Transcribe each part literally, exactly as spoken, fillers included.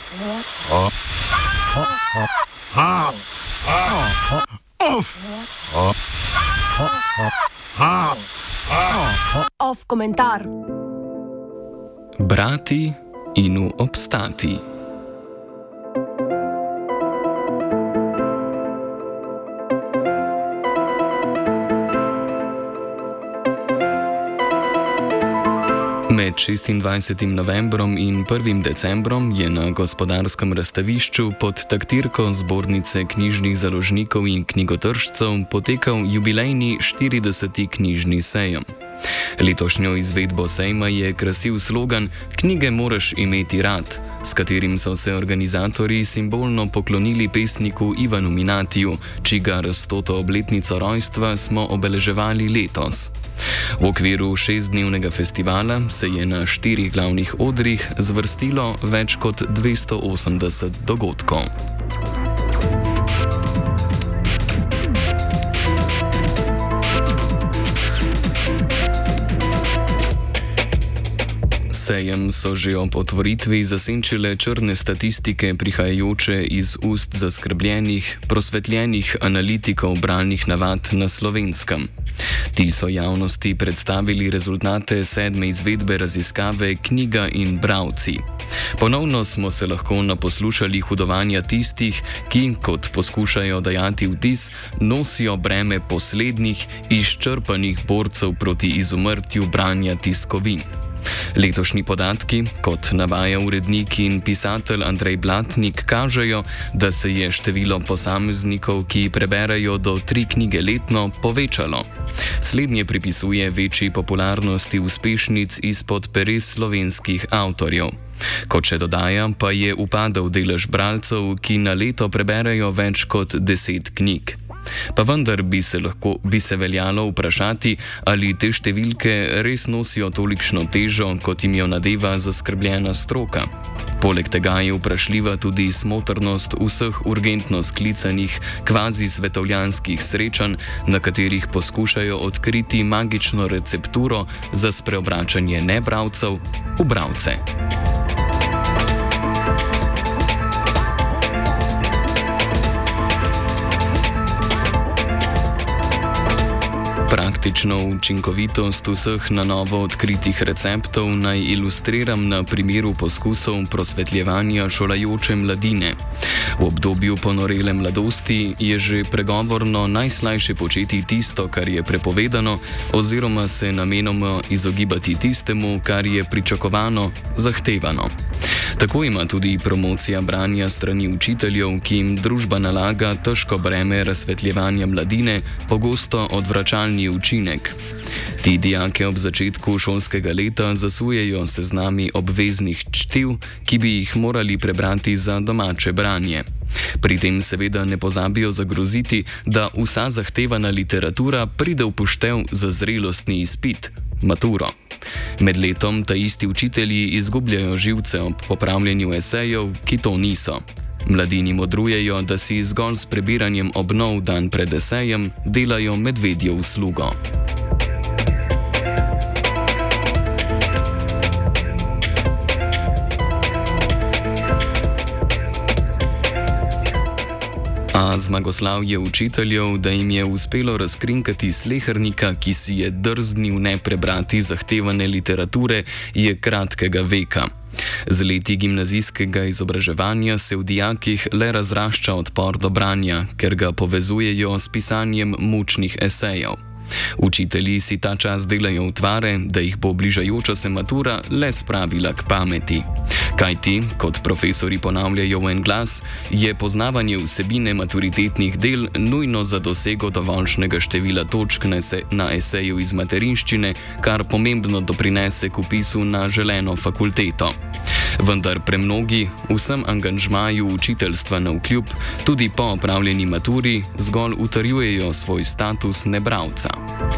Off komentar. Brati in obstati. Med šestindvajsetim novembrom in prvim decembrom je na Gospodarskem razstavišču pod taktirko Zbornice knjižnih založnikov in knjigotržcev potekal jubilejni štirideseti knjižni sejem. Letošnjo izvedbo sejma je krasil slogan Knjige moraš imeti rad, s katerim so se organizatorji simbolno poklonili pesniku Ivanu Minatiju, čigar stoto obletnico rojstva smo obeleževali letos. V okviru šestdnevnega festivala se je na štirih glavnih odrih zvrstilo več kot dvesto osemdeset dogodkov. Sejem so že ob otvoritvi zasenčile črne statistike, prihajajoče iz ust zaskrbljenih, prosvetljenih analitikov bralnih navad na Slovenskem. Ti so javnosti predstavili rezultate sedme izvedbe raziskave Knjiga in bralci. Ponovno smo se lahko naposlušali hudovanja tistih, ki, kot poskušajo dajati vtis, nosijo breme poslednjih, izčrpanih borcev proti izumrtju branja tiskovin. Letošnji podatki, kot navaja urednik in pisatelj Andrej Blatnik, kažejo, da se je število posameznikov, ki preberejo do tri knjige letno, povečalo. Slednje pripisuje večji popularnosti uspešnic izpod peres slovenskih avtorjev. Kot še dodaja, pa je upadal delež bralcev, ki na leto preberejo več kot deset knjig. Pa vendar bi se, lahko, bi se veljalo vprašati, ali te številke res nosijo tolikšno težo, kot jim jo nadeva zaskrbljena stroka. Poleg tega je vprašljiva tudi smotrnost vseh urgentno sklicanih kvazi svetovljanskih srečanj, na katerih poskušajo odkriti magično recepturo za spreobračanje nebralcev v bralce. Praktično učinkovitost vseh na novo odkritih receptov naj ilustriram na primeru poskusov prosvetljevanja šolajoče mladine. V obdobju ponorele mladosti je že pregovorno najslajše početi tisto, kar je prepovedano, oziroma se namenoma izogibati tistemu, kar je pričakovano, zahtevano. Tako ima tudi promocija branja strani učiteljev, ki jim družba nalaga težko breme razsvetljevanja mladine, pogosto odvračalni učinek. Ti dijake ob začetku šolskega leta zasujejo seznami obveznih čtiv, ki bi jih morali prebrati za domače branje. Pri tem seveda ne pozabijo zagroziti, da vsa zahtevana literatura pride v poštev za zrelostni izpit, maturo. Med letom ta isti učitelji izgubljajo živce ob popravljanju esejev, ki to niso. Mladini modrujejo, da si zgolj s prebiranjem obnov dan pred esejem delajo medvedjo uslugo. A zmagoslavje učiteljev, da jim je uspelo razkrinkati slehernika, ki si je drznil ne prebrati zahtevane literature, je kratkega veka. Z leti gimnazijskega izobraževanja se v dijakih le razrašča odpor do branja, ker ga povezujejo s pisanjem mučnih esejev. Učitelji si ta čas delajo utvare, da jih bo bližajoča se matura le spravila k pameti. Kajti, kot profesori ponavljajo v en glas, je poznavanje vsebine maturitetnih del nujno za dosego dovoljšnega števila točk na eseju iz materinščine, kar pomembno doprinese k vpisu na želeno fakulteto. Vendar premnogi vsem angažmaju učiteljstva navkljub, tudi po opravljeni maturi, zgolj utrjujejo svoj status nebralca.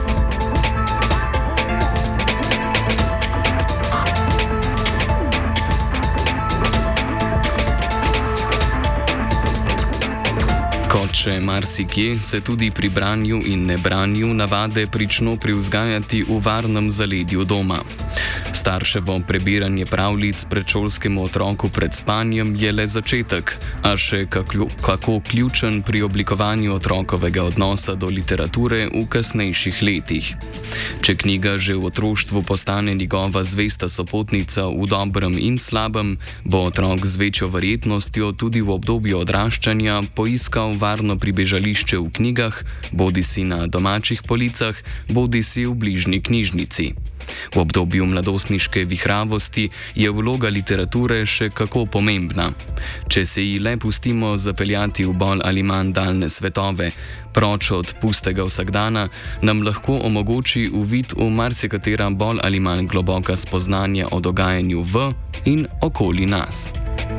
Kot še marsikje, se tudi pri branju in nebranju navade prično privzgajati v varnem zaledju doma. Starševo prebiranje pravljic predšolskemu otroku pred spanjem je le začetek, a še kako, kako ključen pri oblikovanju otrokovega odnosa do literature v kasnejših letih. Če knjiga že v otroštvu postane njegova zvesta sopotnica v dobrem in slabem, bo otrok z večjo verjetnostjo tudi v obdobju odraščanja poiskal varno pribežališče v knjigah, bodisi na domačih policah, bodisi v bližnji knjižnici. V obdobju mladostniške vihravosti je vloga literature še kako pomembna. Če se ji le pustimo zapeljati v bolj ali manj daljne svetove, proč od pustega vsakdana, nam lahko omogoči uvid v marsikatera bolj ali manj globoka spoznanja o dogajanju v in okoli nas.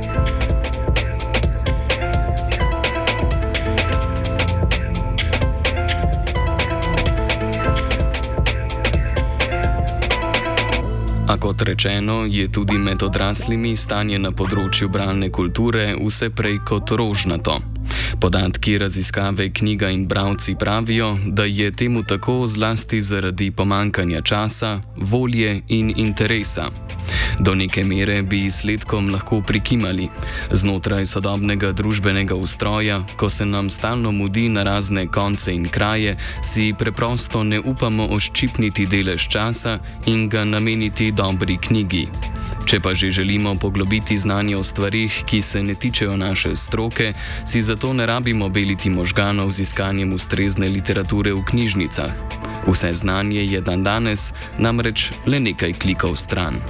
A kot rečeno, je tudi med odraslimi stanje na področju bralne kulture vse prej kot rožnato. Podatki raziskave Knjiga in bralci pravijo, da je temu tako zlasti zaradi pomankanja časa, volje in interesa. Do neke mere bi izsledkom lahko prikimali. Znotraj sodobnega družbenega ustroja, ko se nam stalno mudi na razne konce in kraje, si preprosto ne upamo odščipniti delež časa in ga nameniti dobri knjigi. Če pa že želimo poglobiti znanje o stvarih, ki se ne tičejo naše stroke, si zato ne rabimo beliti možganov z iskanjem ustrezne literature v knjižnicah. Vse znanje je dandanes namreč le nekaj klikov stran.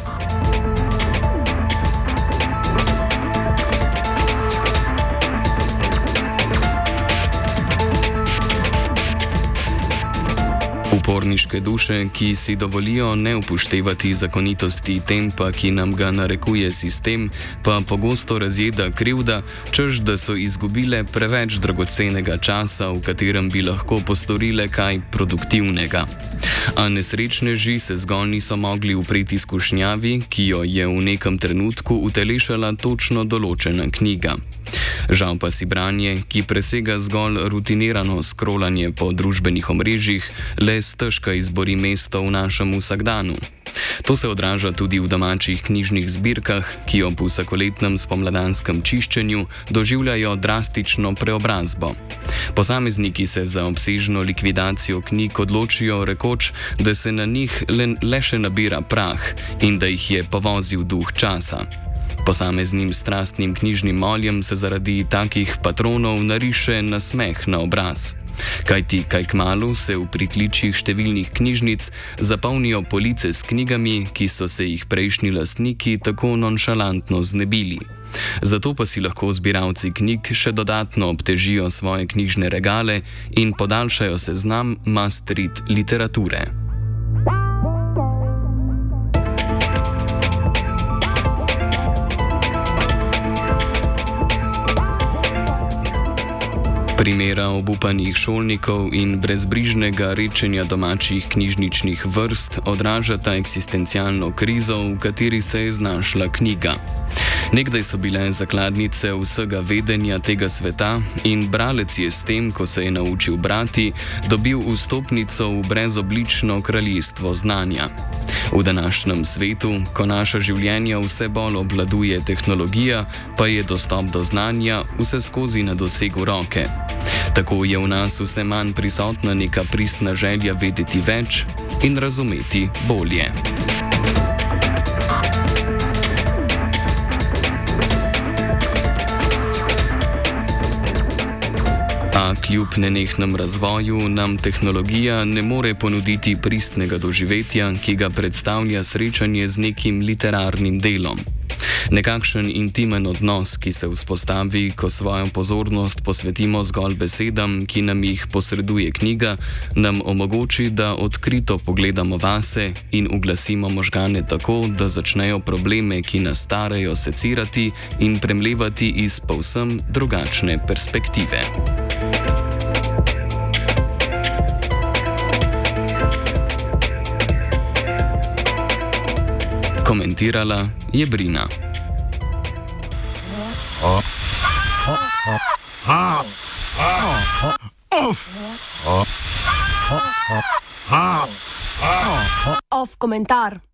Uporniške duše, ki si dovolijo ne upoštevati zakonitosti tempa, ki nam ga narekuje sistem, pa pogosto razjeda krivda, češ da so izgubile preveč dragocenega časa, v katerem bi lahko postorile kaj produktivnega. A nesrečneži se zgolj niso mogli upreti skušnjavi, ki jo je v nekem trenutku utelešala točno določena knjiga. Žal pa si branje, ki presega zgolj rutinirano scrollanje po družbenih omrežjih, le stežka izbori mesto v našem vsakdanu. To se odraža tudi v domačih knjižnih zbirkah, ki ob vsakoletnem spomladanskem čiščenju doživljajo drastično preobrazbo. Posamezniki se za obsežno likvidacijo knjig odločijo rekoč, da se na njih le, le še nabira prah in da jih je povozil duh časa. Posameznim strastnim knjižnim moljem se zaradi takih patronov nariše nasmeh na obraz. Kajti kaj kmalu se v pritličjih številnih knjižnic zapolnijo police s knjigami, ki so se jih prejšnji lastniki tako nonšalantno znebili. Zato pa si lahko zbiralci knjig še dodatno obtežijo svoje knjižne regale in podaljšajo seznam must-read literature. Primera obupanih šolnikov in brezbrižnega rečenja domačih knjižničnih vrst odražata eksistencialno krizo, v kateri se je znašla knjiga. Nekdaj so bile zakladnice vsega vedenja tega sveta in bralec je s tem, ko se je naučil brati, dobil vstopnico v brezoblično kraljestvo znanja. V današnjem svetu, ko naša življenja vse bolj obvladuje tehnologija, pa je dostop do znanja vse skozi na dosegu roke. Tako je v nas vse manj prisotna neka pristna želja vedeti več in razumeti bolje. A kljub nenehnem razvoju nam tehnologija ne more ponuditi pristnega doživetja, ki ga predstavlja srečanje z nekim literarnim delom. Nekakšen intimen odnos, ki se vzpostavi, ko svojo pozornost posvetimo zgolj besedam, ki nam jih posreduje knjiga, nam omogoči, da odkrito pogledamo vase in uglasimo možgane tako, da začnejo probleme, ki nas starejo, secirati in premlevati iz povsem drugačne perspektive. Komentirala je Brina. Off komentar.